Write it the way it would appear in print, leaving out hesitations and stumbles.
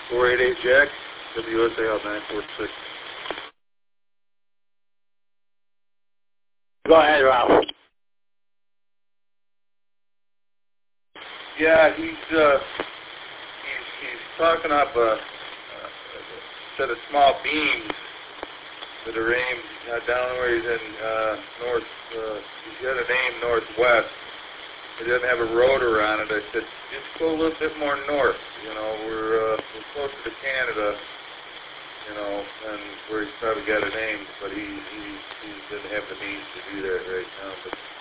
488 Jack, WSA out 946. Go ahead, Ralph. Yeah, he's talking up a set of small beams that are aimed down where he's in north. He's got an aim northwest. It doesn't have a rotor on it. I said, just go a little bit more north. You know, we're closer to Canada. You know, and where he's probably got it aimed, but he doesn't have the means to do that right now. But